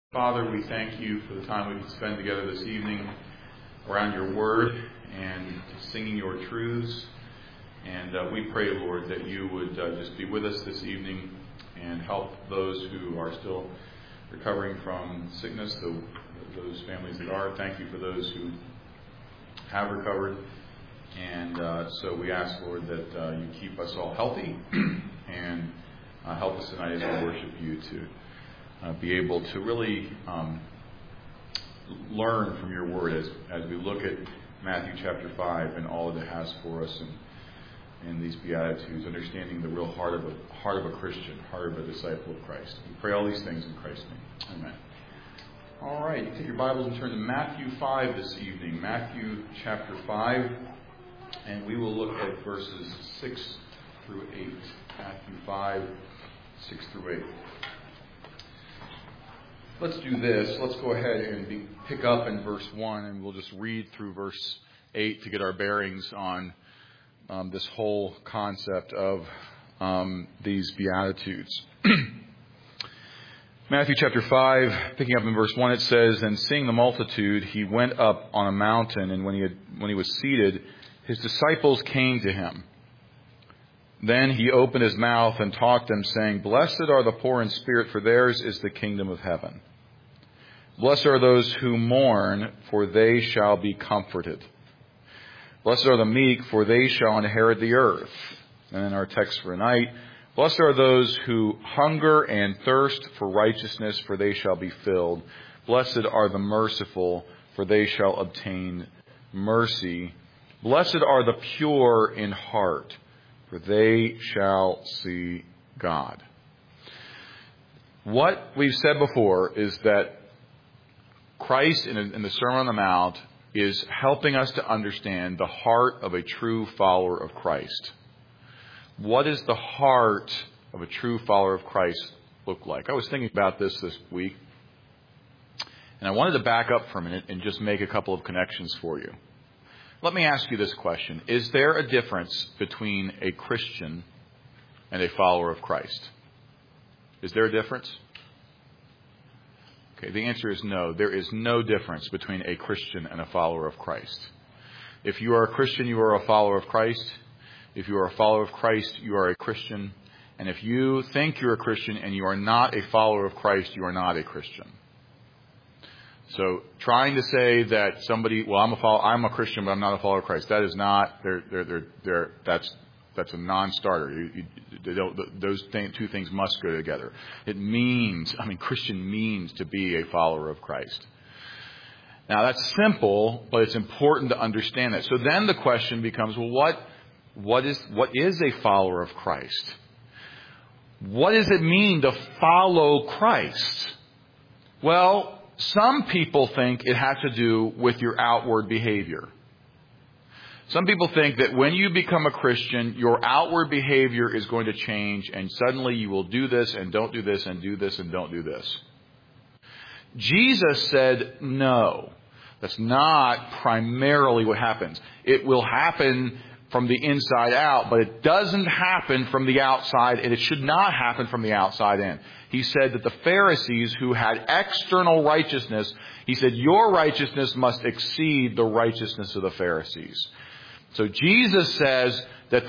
Father, we thank you for the time we can spend together this evening around your word and singing your truths. And we pray, Lord, that you would just be with us this evening and help those who are still recovering from sickness, those families that are. Thank you for those who have recovered. And so we ask, Lord, that you keep us all healthy and help us tonight as we worship you to be able to really learn from your word as we look at Matthew chapter 5 and all that it has for us in these Beatitudes, understanding the real heart of a Christian, heart of a disciple of Christ. We pray all these things in Christ's name. Amen. All right, you take your Bibles and turn to Matthew 5 this evening. Matthew chapter 5, and we will look at verses 6 through 8. Matthew 5, 6 through 8. Let's do this. Let's go ahead and pick up in verse 1, and we'll just read through verse 8 to get our bearings on this whole concept of these Beatitudes. Matthew chapter 5, picking up in verse 1, it says, "And seeing the multitude, he went up on a mountain, and when he was seated, his disciples came to him. Then he opened his mouth and taught them, saying, 'Blessed are the poor in spirit, for theirs is the kingdom of heaven. Blessed are those who mourn, for they shall be comforted. Blessed are the meek, for they shall inherit the earth.'" And in our text for tonight, "Blessed are those who hunger and thirst for righteousness, for they shall be filled. Blessed are the merciful, for they shall obtain mercy. Blessed are the pure in heart, for they shall see God." What we've said before is that Christ in the Sermon on the Mount is helping us to understand the heart of a true follower of Christ. What does the heart of a true follower of Christ look like? I was thinking about this week, and I wanted to back up for a minute and just make a couple of connections for you. Let me ask you this question. Is there a difference between a Christian and a follower of Christ? Is there a difference? Okay, the answer is no. There is no difference between a Christian and a follower of Christ. If you are a Christian, you are a follower of Christ. If you are a follower of Christ, you are a Christian. And if you think you're a Christian and you are not a follower of Christ, you are not a Christian. So trying to say that somebody, well, I'm a Christian, but I'm not a follower of Christ, that is not, that's a non-starter. Those two things must go together. Christian means to be a follower of Christ. Now that's simple, but it's important to understand that. So then the question becomes, well, what is a follower of Christ? What does it mean to follow Christ? Well, some people think it has to do with your outward behavior. Some people think that when you become a Christian, your outward behavior is going to change, and suddenly you will do this and don't do this and do this and don't do this. Jesus said, no, that's not primarily what happens. It will happen from the inside out, but it doesn't happen from the outside, and it should not happen from the outside in. He said that the Pharisees who had external righteousness, he said, your righteousness must exceed the righteousness of the Pharisees. So Jesus says that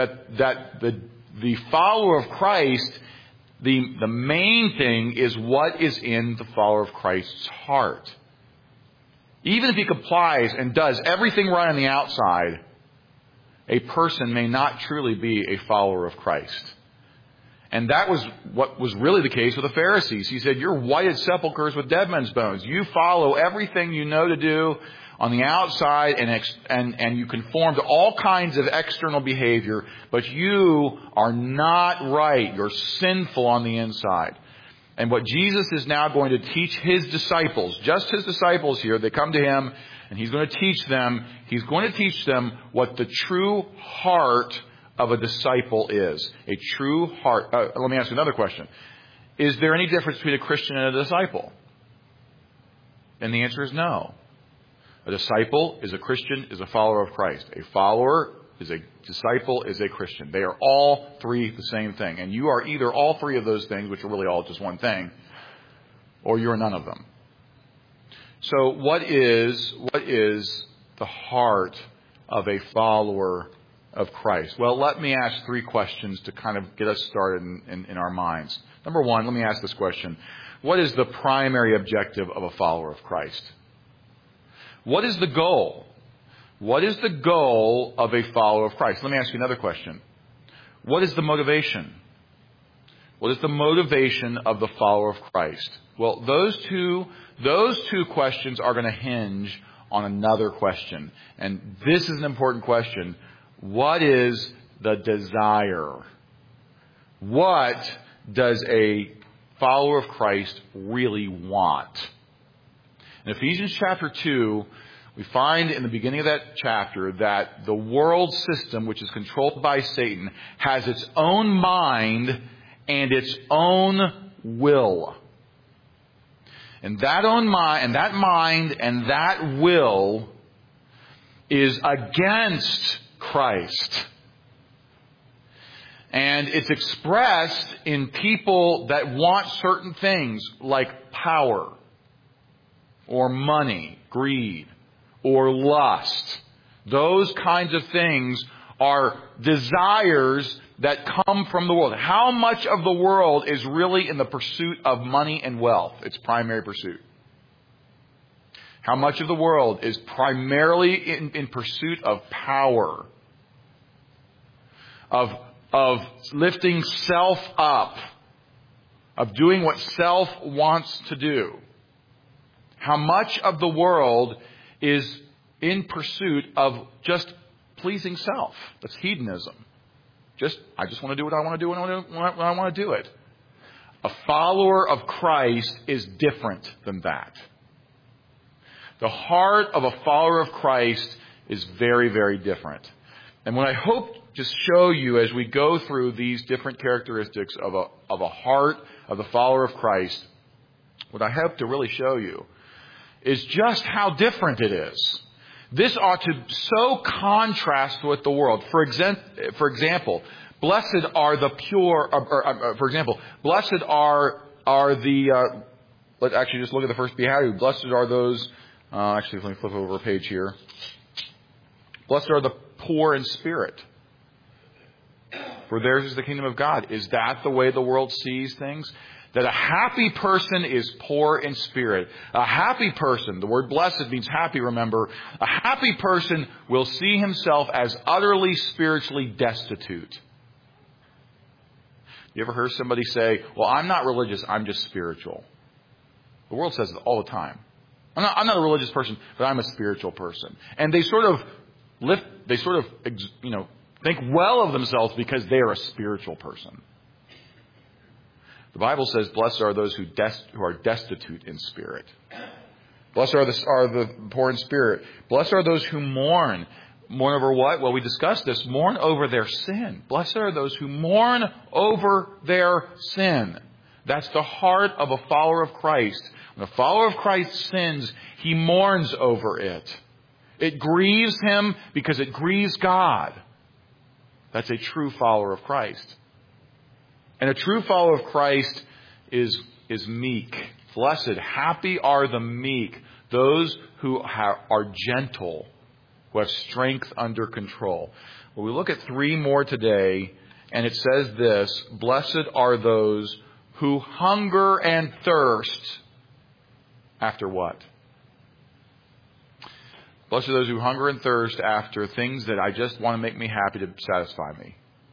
the follower of Christ, the main thing is what is in the follower of Christ's heart. Even if he complies and does everything right on the outside, a person may not truly be a follower of Christ. And that was what was really the case with the Pharisees. He said, you're whited sepulchres with dead men's bones. You follow everything you know to do on the outside and you conform to all kinds of external behavior, but you are not right. You're sinful on the inside. And what Jesus is now going to teach his disciples, just his disciples here, they come to him and he's going to teach them what the true heart of a disciple is. A true heart. Let me ask you another question. Is there any difference between a Christian and a disciple? And the answer is no. A disciple is a Christian, is a follower of Christ. A follower is a disciple, is a Christian. They are all three the same thing. And you are either all three of those things, which are really all just one thing, or you're none of them. So what is the heart of a follower of Christ? Well, let me ask 3 questions to kind of get us started in our minds. Number 1, let me ask this question. What is the primary objective of a follower of Christ? What is the goal? What is the goal of a follower of Christ? Let me ask you another question. What is the motivation? What is the motivation of the follower of Christ? Well, those two questions are going to hinge on another question. And this is an important question. What is the desire? What does a follower of Christ really want? In Ephesians chapter 2, we find in the beginning of that chapter that the world system, which is controlled by Satan, has its own mind and its own will. And that mind and that will is against Christ. And it's expressed in people that want certain things like power or money, greed, or lust. Those kinds of things are desires that come from the world. How much of the world is really in the pursuit of money and wealth? Its primary pursuit. How much of the world is primarily in pursuit of power, of lifting self up, of doing what self wants to do? How much of the world is in pursuit of just pleasing self? That's hedonism. I just want to do what I want to do when I want to do it. A follower of Christ is different than that. The heart of a follower of Christ is very, very different. And what I hope to show you as we go through these different characteristics of a heart of the follower of Christ, what I hope to really show you is just how different it is. This ought to so contrast with the world. For example, blessed are the pure. Blessed are the. Let's actually just look at the first beatitude. Blessed are those. Actually, let me flip over a page here. Blessed are the poor in spirit, for theirs is the kingdom of God. Is that the way the world sees things? That a happy person is poor in spirit. A happy person, the word blessed means happy, remember. A happy person will see himself as utterly spiritually destitute. You ever heard somebody say, well, I'm not religious, I'm just spiritual? The world says it all the time. I'm not a religious person, but I'm a spiritual person. And they sort of think well of themselves because they are a spiritual person. The Bible says, blessed are those who are destitute in spirit. Blessed are the poor in spirit. Blessed are those who mourn. Mourn over what? Well, we discussed this. Mourn over their sin. Blessed are those who mourn over their sin. That's the heart of a follower of Christ. When a follower of Christ sins, he mourns over it. It grieves him because it grieves God. That's a true follower of Christ. And a true follower of Christ is meek. Blessed, happy are the meek, those who are gentle, who have strength under control. Well, we look at 3 more today, and it says this: blessed are those who hunger and thirst after what? Blessed are those who hunger and thirst after things that I just want to make me happy to satisfy me.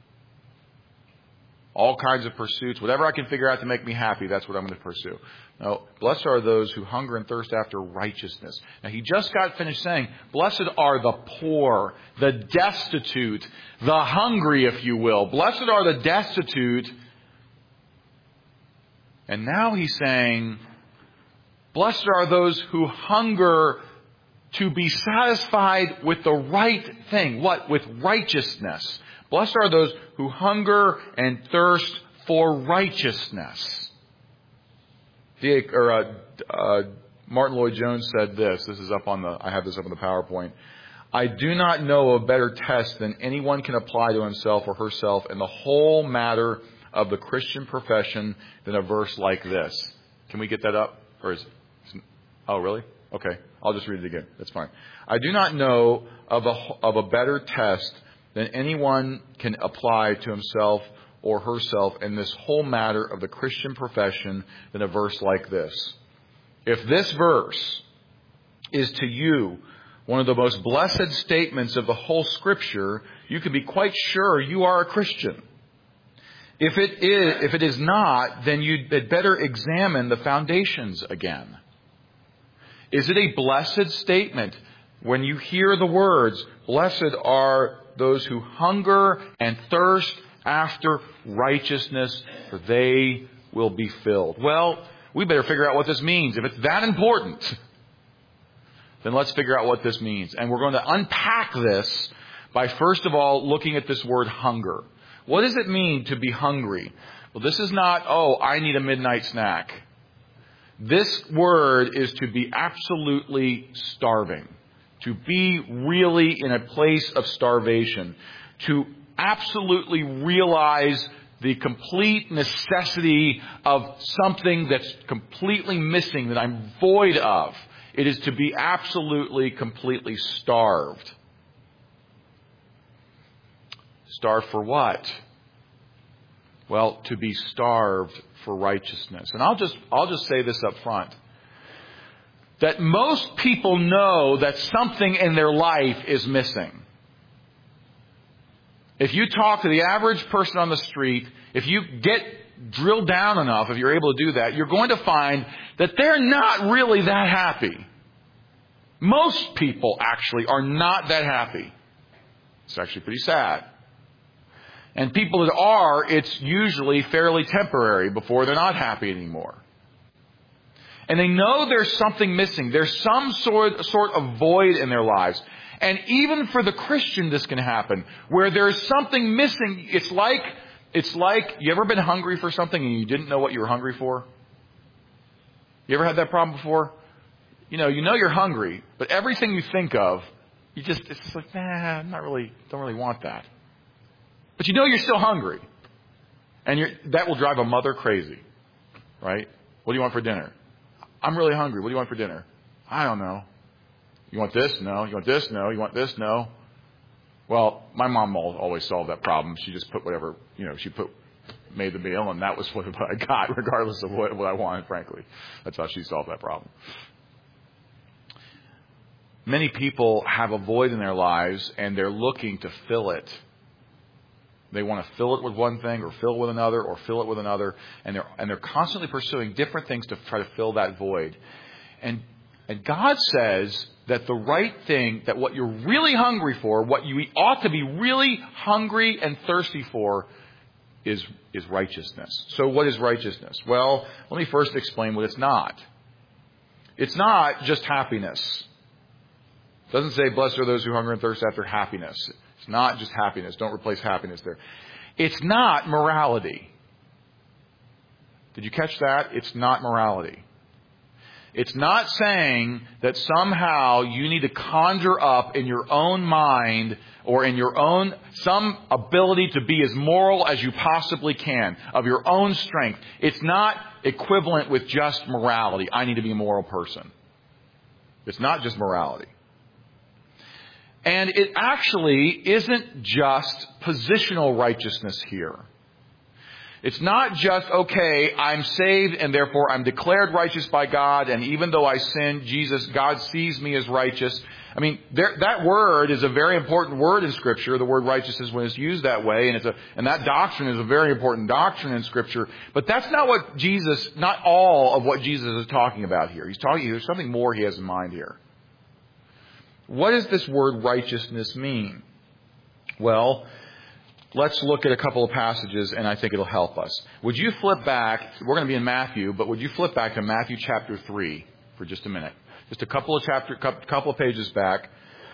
All kinds of pursuits, whatever I can figure out to make me happy, that's what I'm going to pursue. No, blessed are those who hunger and thirst after righteousness. Now, he just got finished saying, blessed are the poor, the destitute, the hungry, if you will. Blessed are the destitute. And now he's saying, blessed are those who hunger to be satisfied with the right thing. What? With righteousness. Blessed are those who hunger and thirst for righteousness. Martin Lloyd-Jones said this. I have this up on the PowerPoint. I do not know a better test than anyone can apply to himself or herself in the whole matter of the Christian profession than a verse like this. Can we get that up? Oh, really? Okay. I'll just read it again. That's fine. I do not know of a better test than anyone can apply to himself or herself in this whole matter of the Christian profession than a verse like this. If this verse is to you one of the most blessed statements of the whole Scripture, you can be quite sure you are a Christian. If it is not, then you'd better examine the foundations again. Is it a blessed statement when you hear the words, blessed are those who hunger and thirst after righteousness, for they will be filled? Well, we better figure out what this means. If it's that important, then let's figure out what this means. And we're going to unpack this by first of all looking at this word hunger. What does it mean to be hungry? Well, this is not, I need a midnight snack. This word is to be absolutely starving. To be really in a place of starvation. To absolutely realize the complete necessity of something that's completely missing, that I'm void of. It is to be absolutely, completely starved. Starved for what? Well, to be starved for righteousness. And I'll just say this up front. That most people know that something in their life is missing. If you talk to the average person on the street, if you get drilled down enough, if you're able to do that, you're going to find that they're not really that happy. Most people actually are not that happy. It's actually pretty sad. And people that are, it's usually fairly temporary before they're not happy anymore. And they know there's something missing. There's some sort of void in their lives. And even for the Christian, this can happen. Where there's something missing. It's like, you ever been hungry for something and you didn't know what you were hungry for? You ever had that problem before? You know you're hungry, but everything you think of, it's just like, don't really want that. But you're still hungry. And that will drive a mother crazy. Right? What do you want for dinner? I'm really hungry. What do you want for dinner? I don't know. You want this? No. You want this? No. You want this? No. Well, my mom always solved that problem. She just put whatever, made the meal, and that was what I got, regardless of what I wanted, frankly. That's how she solved that problem. Many people have a void in their lives, and they're looking to fill it. They want to fill it with one thing, or fill it with another, or fill it with another, and they're constantly pursuing different things to try to fill that void. And God says that the right thing, that what you're really hungry for, what you ought to be really hungry and thirsty for, is righteousness. So what is righteousness? Well, let me first explain what it's not. It's not just happiness. It doesn't say, blessed are those who hunger and thirst after happiness. It's not just happiness. Don't replace happiness there. It's not morality. Did you catch that? It's not morality. It's not saying that somehow you need to conjure up in your own mind or in your own some ability to be as moral as you possibly can of your own strength. It's not equivalent with just morality. I need to be a moral person. It's not just morality. And it actually isn't just positional righteousness here. It's not just, I'm saved and therefore I'm declared righteous by God, and even though I sin, God sees me as righteous. I mean, that word is a very important word in Scripture, the word righteousness, when it's used that way, and that doctrine is a very important doctrine in Scripture. But that's not not all of what Jesus is talking about here. There's something more he has in mind here. What does this word righteousness mean? Well, let's look at a couple of passages, and I think it'll help us. Would you flip back? We're going to be in Matthew, but would you flip back to Matthew chapter 3 for just a minute? Just a couple of pages back.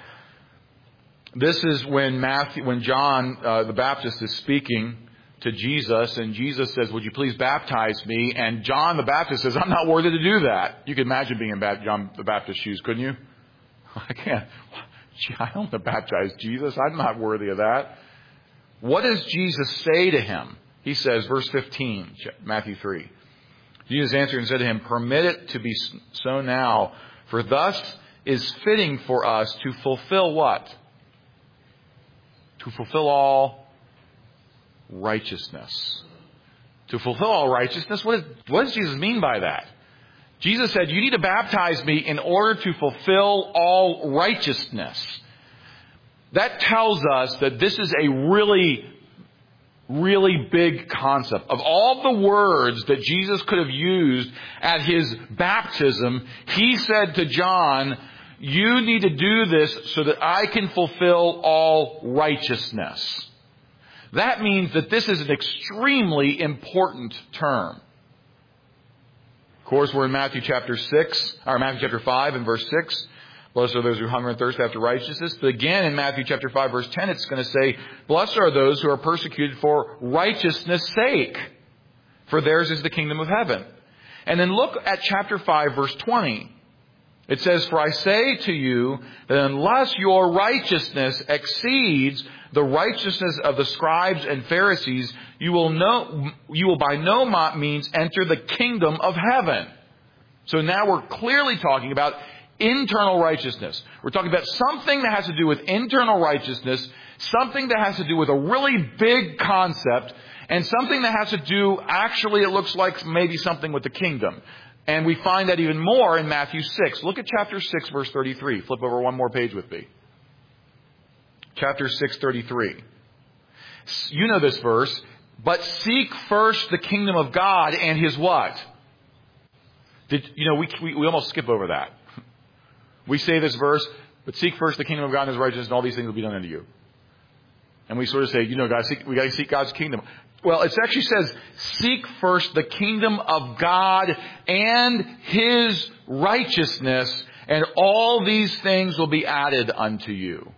This is when John the Baptist is speaking to Jesus, and Jesus says, "Would you please baptize me?" And John the Baptist says, "I'm not worthy to do that." You can imagine being in John the Baptist's shoes, couldn't you? I can't. I don't want to baptize Jesus. I'm not worthy of that. What does Jesus say to him? He says, verse 15, Matthew 3. Jesus answered and said to him, permit it to be so now, for thus is fitting for us to fulfill what? To fulfill all righteousness. To fulfill all righteousness? What does Jesus mean by that? Jesus said, you need to baptize me in order to fulfill all righteousness. That tells us that this is a really big concept. Of all the words that Jesus could have used at his baptism, he said to John, you need to do this so that I can fulfill all righteousness. That means that this is an extremely important term. Of course, we're in Matthew chapter 5 and verse 6. Blessed are those who hunger and thirst after righteousness. But again, in Matthew chapter 5, verse 10, it's going to say, blessed are those who are persecuted for righteousness' sake, for theirs is the kingdom of heaven. And then look at chapter 5, verse 20. It says, for I say to you that unless your righteousness exceeds the righteousness of the scribes and Pharisees, you will by no means enter the kingdom of heaven. So now we're clearly talking about internal righteousness. We're talking about something that has to do with internal righteousness, something that has to do with a really big concept, and something that has to do, actually, it looks like maybe something with the kingdom. And we find that even more in Matthew 6. Look at chapter 6, verse 33. Flip over one more page with me. Chapter 6, 33. You know this verse. But seek first the kingdom of God and His what? We almost skip over that. We say this verse, but seek first the kingdom of God and His righteousness, and all these things will be done unto you. And we sort of say, we got to seek God's kingdom. Well, it actually says, seek first the kingdom of God and His righteousness, and all these things will be added unto you.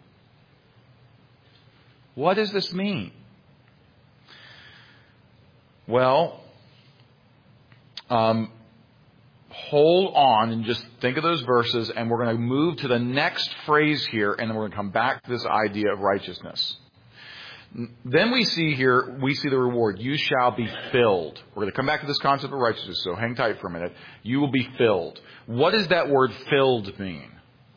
What does this mean? Well, hold on and just think of those verses, and we're going to move to the next phrase here, and then we're going to come back to this idea of righteousness. Then we see the reward. You shall be filled. We're going to come back to this concept of righteousness, so hang tight for a minute. You will be filled. What does that word filled mean?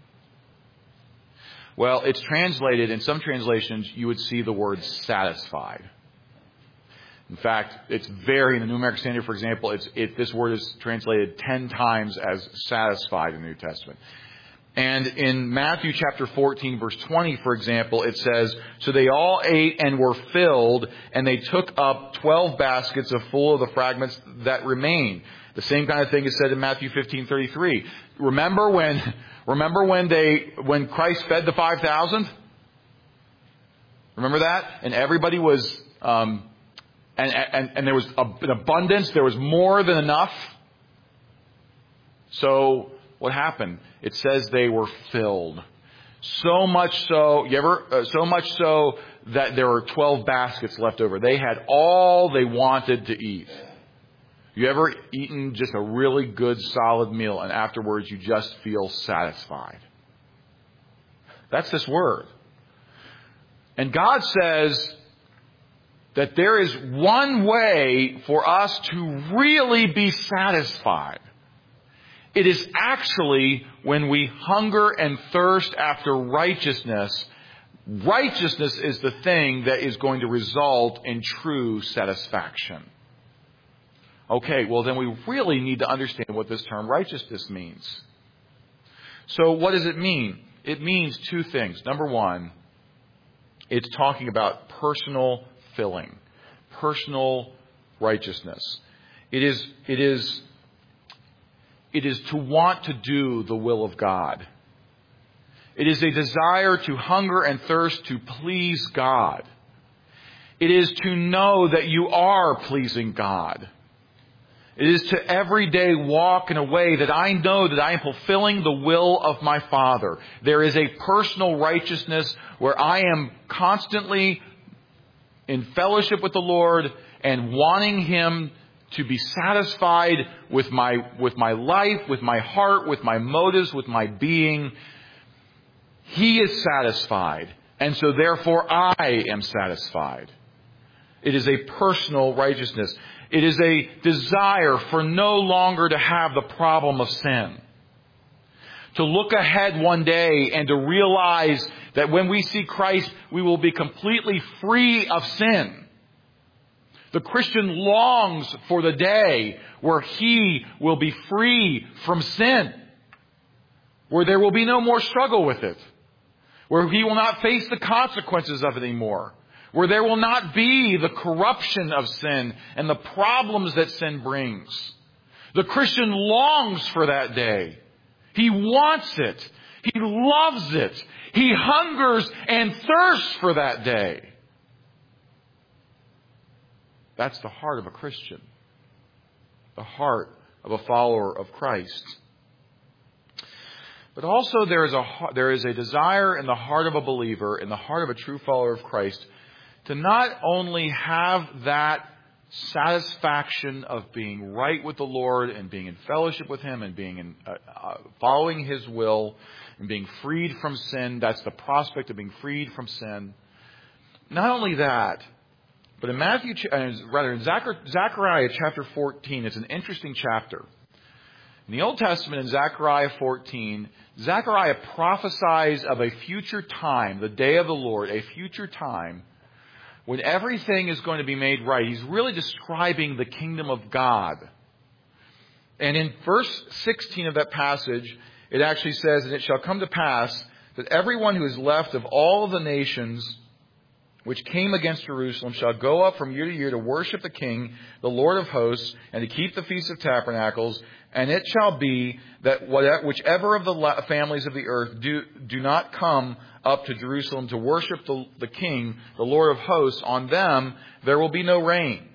Well, it's translated, in some translations, you would see the word satisfied. In fact, it's in the New American Standard, for example, this word is translated 10 times as satisfied in the New Testament. And in Matthew chapter 14, verse 20, for example, it says, so they all ate and were filled, and they took up 12 baskets full of the fragments that remained. The same kind of thing is said in Matthew 15:33. Remember when Christ fed the 5,000? Remember that? And everybody was, and there was an abundance. There was more than enough. So what happened? It says they were filled. So much so that there were 12 baskets left over. They had all they wanted to eat. You ever eaten just a really good solid meal and afterwards you just feel satisfied? That's this word. And God says that there is one way for us to really be satisfied. It is actually when we hunger and thirst after righteousness. Righteousness is the thing that is going to result in true satisfaction. Okay, well then we really need to understand what this term righteousness means. So what does it mean? It means two things. Number one, it's talking about personal filling, personal righteousness. It is to want to do the will of God. It is a desire to hunger and thirst to please God. It is to know that you are pleasing God. It is to every day walk in a way that I know that I am fulfilling the will of my Father. There is a personal righteousness where I am constantly in fellowship with the Lord and wanting Him to be satisfied with my life, with my heart, with my motives, with my being. He is satisfied, and so therefore I am satisfied. It is a personal righteousness. It is a desire for no longer to have the problem of sin. To look ahead one day and to realize that when we see Christ, we will be completely free of sin. The Christian longs for the day where he will be free from sin, where there will be no more struggle with it, where he will not face the consequences of it anymore, where there will not be the corruption of sin and the problems that sin brings. The Christian longs for that day. He wants it. He loves it. He hungers and thirsts for that day. That's the heart of a Christian. The heart of a follower of Christ. But also there is a desire in the heart of a believer, in the heart of a true follower of Christ, to not only have that satisfaction of being right with the Lord and being in fellowship with Him and being in following His will and being freed from sin. That's the prospect of being freed from sin. Not only that, but in Zechariah chapter 14, it's an interesting chapter. In the Old Testament, in Zechariah 14, Zechariah prophesies of a future time, the day of the Lord, a future time when everything is going to be made right. He's really describing the kingdom of God. And in verse 16 of that passage, it actually says, "And it shall come to pass that everyone who is left of all of the nations which came against Jerusalem shall go up from year to year to worship the King, the Lord of hosts, and to keep the Feast of Tabernacles. And it shall be that whichever of the families of the earth do not come up to Jerusalem to worship the King, the Lord of hosts, on them there will be no rain.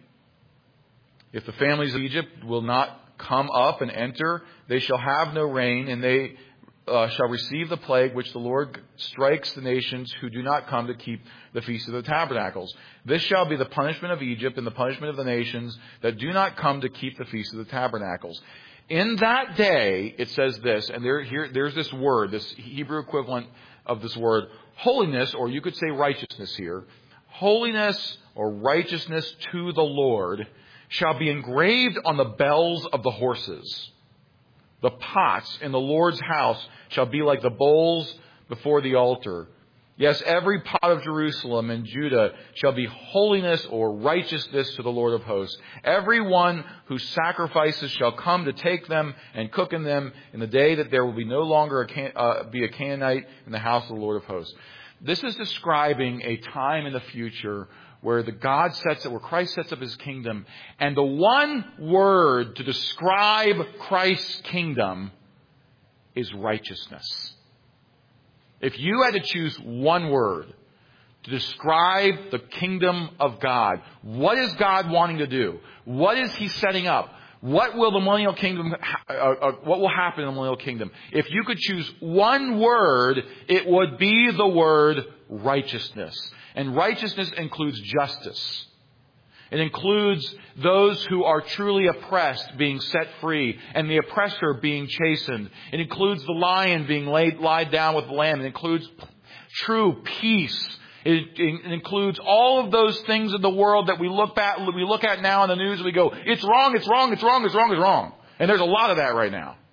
If the families of Egypt will not come up and enter, they shall have no rain, and they shall receive the plague which the Lord strikes the nations who do not come to keep the Feast of the Tabernacles. This shall be the punishment of Egypt and the punishment of the nations that do not come to keep the Feast of the Tabernacles. In that day," it says this, and there's this word, this Hebrew equivalent of this word, holiness, or you could say righteousness here. Holiness or righteousness to the Lord shall be engraved on the bells of the horses. The pots in the Lord's house shall be like the bowls before the altar. Yes, every pot of Jerusalem and Judah shall be holiness or righteousness to the Lord of hosts. Everyone whose sacrifices shall come to take them and cook in them in the day that there will be no longer be a Canaanite in the house of the Lord of hosts. This is describing a time in the future where where Christ sets up His kingdom, and the one word to describe Christ's kingdom is righteousness. If you had to choose one word to describe the kingdom of God, what is God wanting to do? What is He setting up? What will the millennial kingdom? What will happen in the millennial kingdom? If you could choose one word, it would be the word righteousness. And righteousness includes justice. It includes those who are truly oppressed being set free and the oppressor being chastened. It includes the lion being lied down with the lamb. It includes true peace. It includes all of those things in the world that we look at now in the news and we go, it's wrong, it's wrong, it's wrong, it's wrong, it's wrong. And there's a lot of that right now.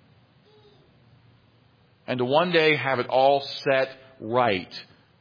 And to one day have it all set right.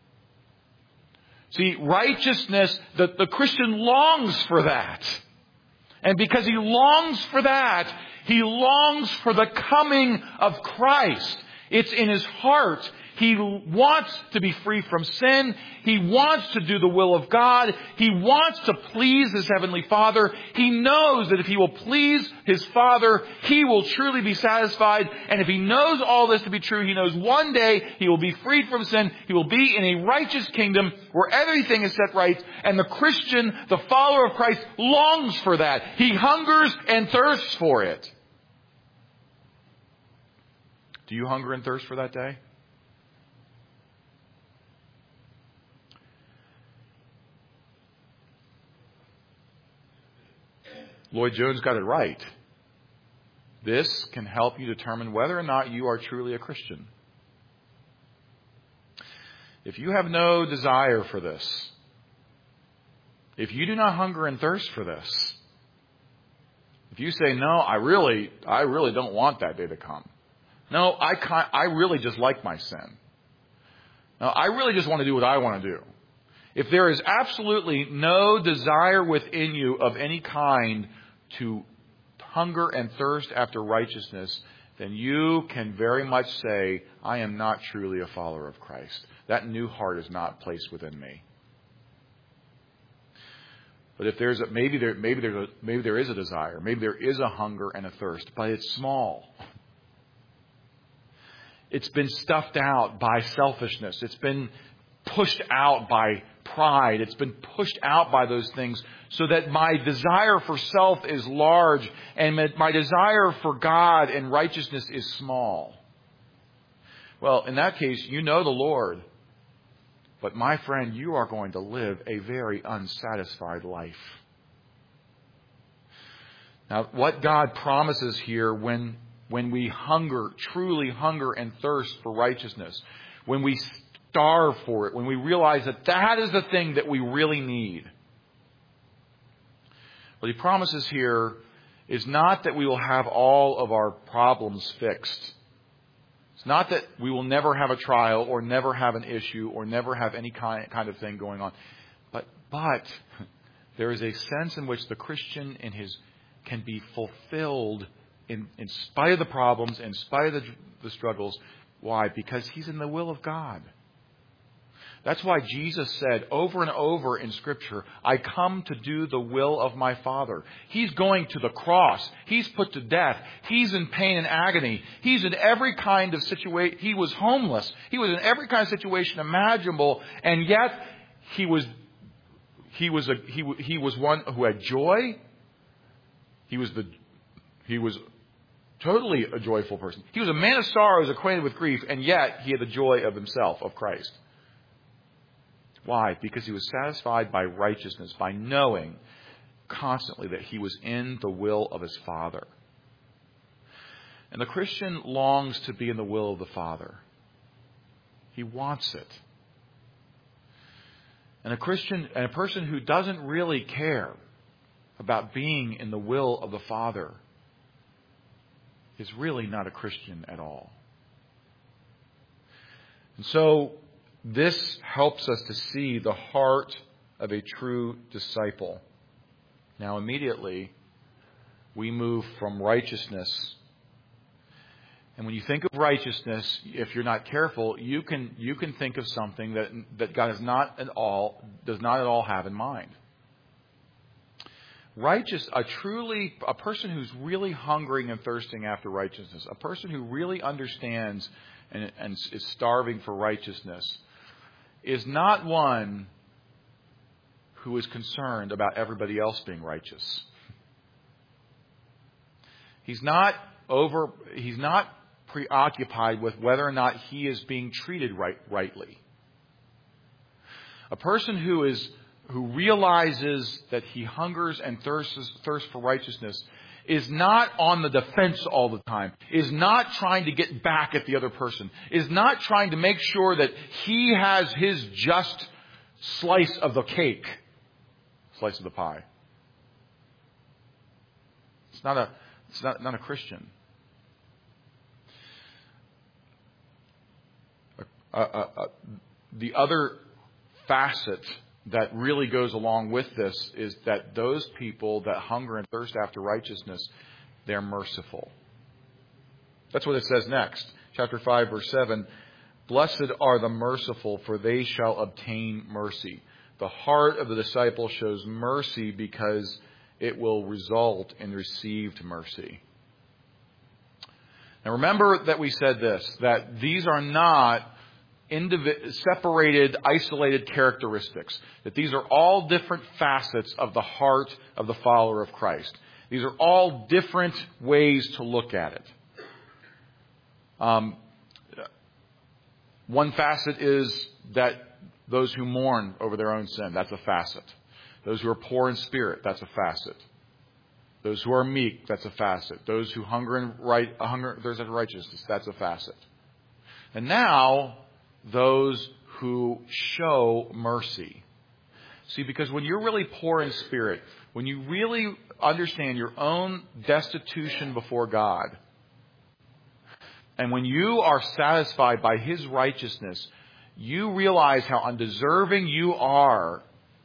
See, righteousness, the Christian longs for that. And because he longs for that, he longs for the coming of Christ. It's in his heart. He wants to be free from sin. He wants to do the will of God. He wants to please his heavenly Father. He knows that if he will please his Father, he will truly be satisfied. And if he knows all this to be true, he knows one day he will be freed from sin. He will be in a righteous kingdom where everything is set right. And the Christian, the follower of Christ, longs for that. He hungers and thirsts for it. Do you hunger and thirst for that day? Lloyd Jones got it right. This can help you determine whether or not you are truly a Christian. If you have no desire for this, if you do not hunger and thirst for this, If you say, no, I really don't want that day to come. No, I really just like my sin. No, I really just want to do what I want to do. If there is absolutely no desire within you of any kind to hunger and thirst after righteousness, then you can very much say, I am not truly a follower of Christ. That new heart is not placed within me. But if there's maybe there is a desire, maybe there is a hunger and a thirst, but it's small. It's been stuffed out by selfishness. It's been pushed out by pride. It's been pushed out by those things so that my desire for self is large and my desire for God and righteousness is small. Well, in that case, you know the Lord. But my friend, you are going to live a very unsatisfied life. Now, what God promises here when we truly hunger and thirst for righteousness, when we starve for it, when we realize that is the thing that we really need. What He promises here is not that we will have all of our problems fixed. It's not that we will never have a trial or never have an issue or never have any kind of thing going on. But there is a sense in which the Christian can be fulfilled in spite of the problems, in spite of the struggles. Why? Because he's in the will of God. That's why Jesus said over and over in Scripture, I come to do the will of my Father. He's going to the cross. He's put to death. He's in pain and agony. He's in every kind of situation. He was homeless. He was in every kind of situation imaginable. And yet, he was one who had joy. He was totally a joyful person. He was a man of sorrows, acquainted with grief, and yet he had the joy of himself, of Christ. Why? Because he was satisfied by righteousness, by knowing constantly that he was in the will of his Father. And the Christian longs to be in the will of the Father. He wants it. And a person who doesn't really care about being in the will of the Father is really not a Christian at all. And so, this helps us to see the heart of a true disciple. Now, immediately, we move from righteousness. And when you think of righteousness, if you're not careful, you can think of something that God does not at all have in mind. A person who's really hungering and thirsting after righteousness, a person who really understands and is starving for righteousness, is not one who is concerned about everybody else being righteous. He's not preoccupied with whether or not he is being treated rightly. A person who realizes that he hungers and thirsts for righteousness is not on the defense all the time, is not trying to get back at the other person, is not trying to make sure that he has his just slice of the cake, slice of the pie. It's not a Christian. The other facet that really goes along with this is that those people that hunger and thirst after righteousness, they're merciful. That's what it says next. Chapter 5, verse 7. Blessed are the merciful, for they shall obtain mercy. The heart of the disciple shows mercy because it will result in received mercy. Now remember that we said this, that these are not separated, isolated characteristics. That these are all different facets of the heart of the follower of Christ. These are all different ways to look at it. One facet is that those who mourn over their own sin, that's a facet. Those who are poor in spirit, that's a facet. Those who are meek, that's a facet. Those who hunger and thirst after righteousness, that's a facet. And now, those who show mercy. See, because when you're really poor in spirit, when you really understand your own destitution before God, and when you are satisfied by His righteousness, you realize how undeserving you are,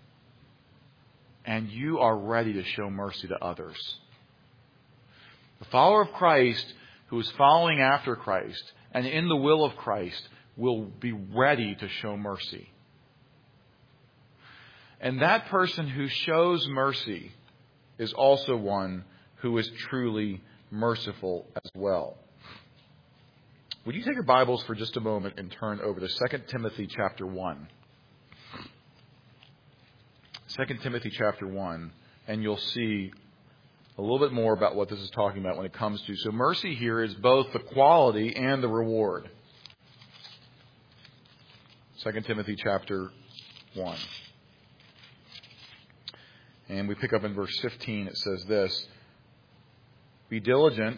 and you are ready to show mercy to others. The follower of Christ who is following after Christ and in the will of Christ will be ready to show mercy. And that person who shows mercy is also one who is truly merciful as well. Would you take your Bibles for just a moment and turn over to 2 Timothy chapter 1? 2 Timothy chapter 1, and you'll see a little bit more about what this is talking about when it comes to. So mercy here is both the quality and the reward. 2 Timothy chapter 1. And we pick up in verse 15. It says this: Be diligent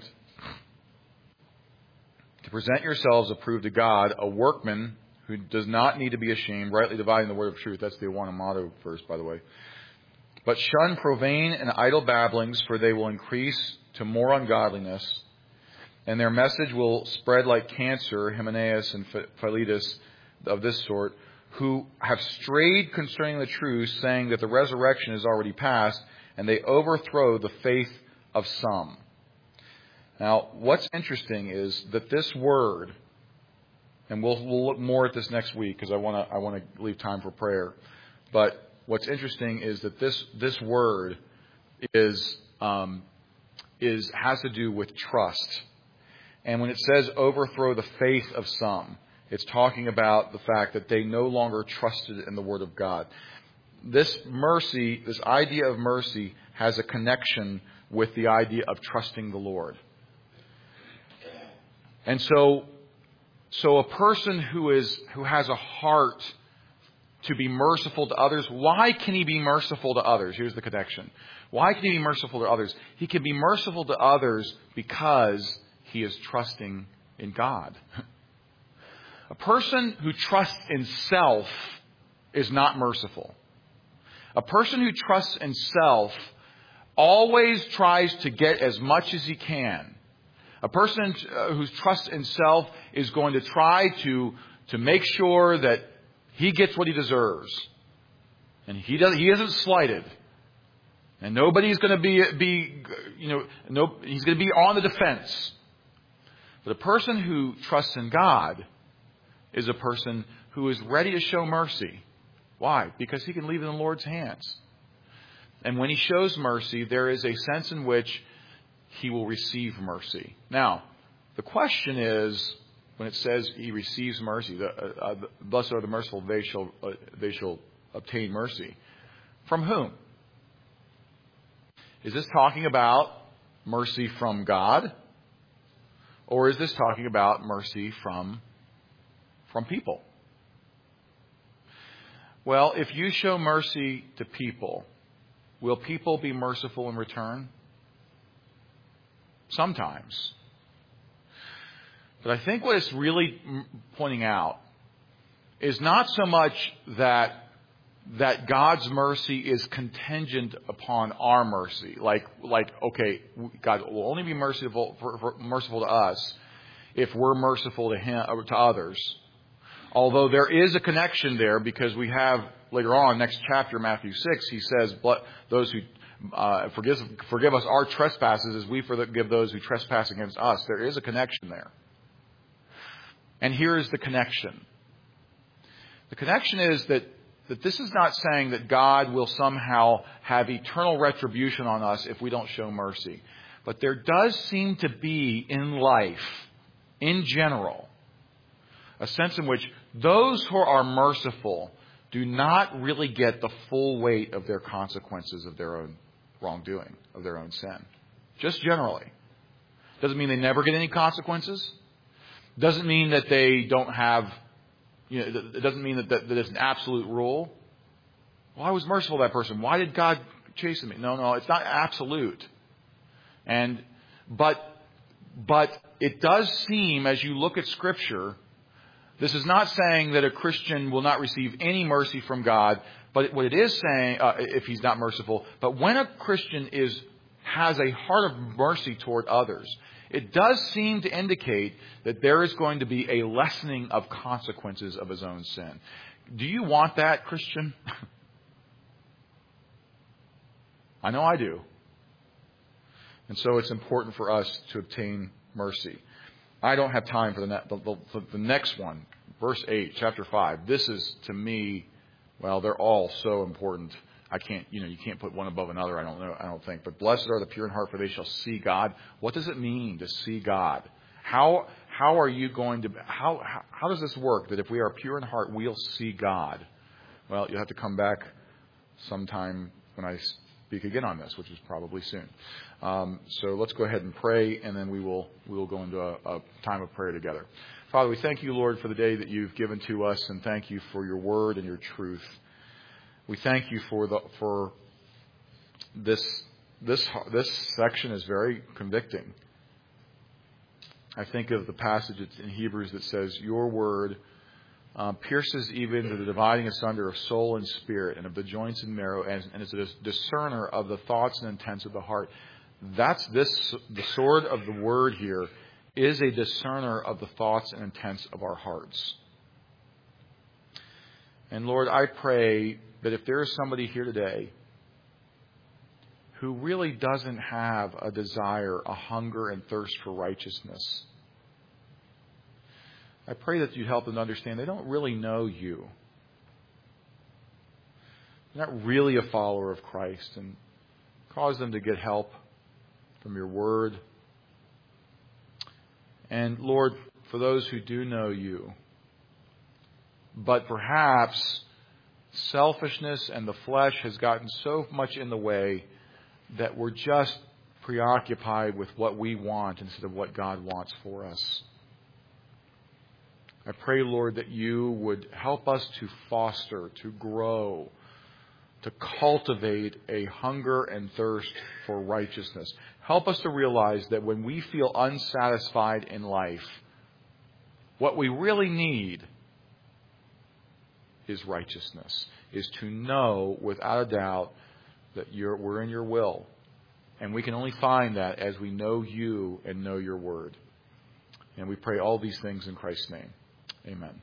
to present yourselves approved to God, a workman who does not need to be ashamed, rightly dividing the word of truth. That's the Awana motto verse, by the way. But shun profane and idle babblings, for they will increase to more ungodliness, and their message will spread like cancer. Hymenaeus and Philetus of this sort, who have strayed concerning the truth, saying that the resurrection is already past, and they overthrow the faith of some. Now, what's interesting is that this word, and we'll look more at this next week because I want to leave time for prayer. But what's interesting is that this word has to do with trust. And when it says overthrow the faith of some, it's talking about the fact that they no longer trusted in the Word of God. This mercy, this idea of mercy, has a connection with the idea of trusting the Lord. And so a person who has a heart to be merciful to others, why can he be merciful to others? Here's the connection. Why can he be merciful to others? He can be merciful to others because he is trusting in God. A person who trusts in self is not merciful. A person who trusts in self always tries to get as much as he can. A person who trusts in self is going to try to make sure that he gets what he deserves. And he isn't slighted. And nobody's going to be he's going to be on the defense. But a person who trusts in God is a person who is ready to show mercy. Why? Because he can leave it in the Lord's hands. And when he shows mercy, there is a sense in which he will receive mercy. Now, the question is, when it says he receives mercy, blessed are the merciful, they shall obtain mercy. From whom? Is this talking about mercy from God? Or is this talking about mercy from people? Well, if you show mercy to people, will people be merciful in return? Sometimes. But I think what it's really pointing out is not so much that God's mercy is contingent upon our mercy. Like, okay, God will only be merciful to us if we're merciful to Him or to others. Although there is a connection there, because we have later on, next chapter, Matthew 6, he says, those who forgive us our trespasses as we forgive those who trespass against us. There is a connection there. And here is the connection. The connection is that this is not saying that God will somehow have eternal retribution on us if we don't show mercy. But there does seem to be in life, in general, a sense in which those who are merciful do not really get the full weight of their consequences of their own wrongdoing, of their own sin. Just generally. Doesn't mean they never get any consequences. Doesn't mean that they don't have, it doesn't mean that it's an absolute rule. Well, I was merciful to that person. Why did God chasten me? No, it's not absolute. But it does seem, as you look at Scripture, This is not saying that a Christian will not receive any mercy from God, but what it is saying, if he's not merciful, but when a Christian has a heart of mercy toward others, it does seem to indicate that there is going to be a lessening of consequences of his own sin. Do you want that, Christian? I know I do. And so it's important for us to obtain mercy. I don't have time for the next one. Verse 8, chapter 5. This is, to me, well, they're all so important. You can't put one above another, I don't think. But blessed are the pure in heart, for they shall see God. What does it mean to see God? How are you going to, how does this work, that if we are pure in heart, we'll see God? Well, you'll have to come back sometime when I speak again on this, which is probably soon. So let's go ahead and pray, and then we will go into a time of prayer together. Father, we thank you, Lord, for the day that you've given to us, and thank you for your word and your truth. We thank you for this section is very convicting. I think of the passage in Hebrews that says, your word pierces even to the dividing asunder of soul and spirit and of the joints and marrow, and is a discerner of the thoughts and intents of the heart. The sword of the word here is a discerner of the thoughts and intents of our hearts. And Lord, I pray that if there is somebody here today who really doesn't have a desire, a hunger and thirst for righteousness, I pray that you'd help them to understand they don't really know you. They're not really a follower of Christ, and cause them to get help from your word. And Lord, for those who do know you, but perhaps selfishness and the flesh has gotten so much in the way that we're just preoccupied with what we want instead of what God wants for us. I pray, Lord, that you would help us to foster, to grow, to cultivate a hunger and thirst for righteousness. Help us to realize that when we feel unsatisfied in life, what we really need is righteousness, is to know without a doubt that we're in your will. And we can only find that as we know you and know your word. And we pray all these things in Christ's name. Amen.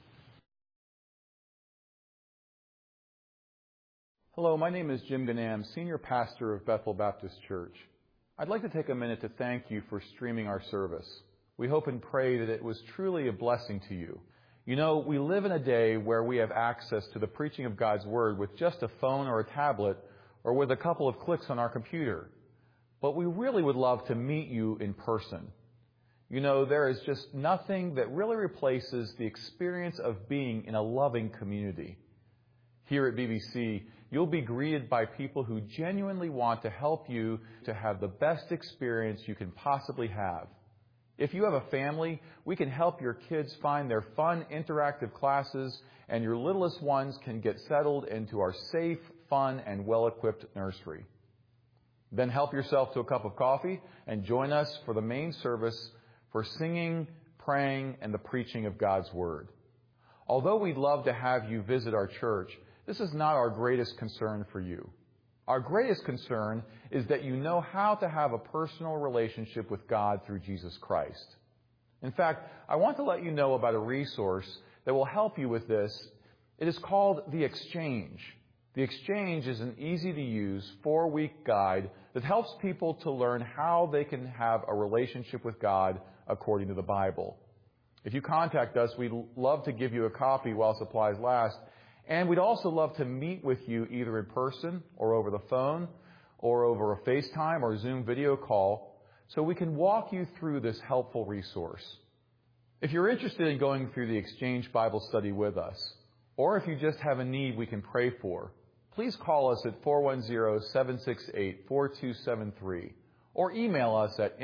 Hello, my name is Jim Ganam, Senior Pastor of Bethel Baptist Church. I'd like to take a minute to thank you for streaming our service. We hope and pray that it was truly a blessing to you. You know, we live in a day where we have access to the preaching of God's Word with just a phone or a tablet or with a couple of clicks on our computer. But we really would love to meet you in person. You know, there is just nothing that really replaces the experience of being in a loving community. Here at BBC, you'll be greeted by people who genuinely want to help you to have the best experience you can possibly have. If you have a family, we can help your kids find their fun, interactive classes, and your littlest ones can get settled into our safe, fun, and well-equipped nursery. Then help yourself to a cup of coffee and join us for the main service for singing, praying, and the preaching of God's Word. Although we'd love to have you visit our church, this is not our greatest concern for you. Our greatest concern is that you know how to have a personal relationship with God through Jesus Christ. In fact, I want to let you know about a resource that will help you with this. It is called The Exchange. The Exchange is an easy-to-use 4-week guide that helps people to learn how they can have a relationship with God according to the Bible. If you contact us, we'd love to give you a copy while supplies last. And we'd also love to meet with you either in person or over the phone or over a FaceTime or Zoom video call so we can walk you through this helpful resource. If you're interested in going through the Exchange Bible study with us, or if you just have a need we can pray for, please call us at 410-768-4273 or email us at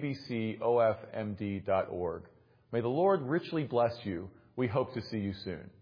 info@bbcofmd.org. May the Lord richly bless you. We hope to see you soon.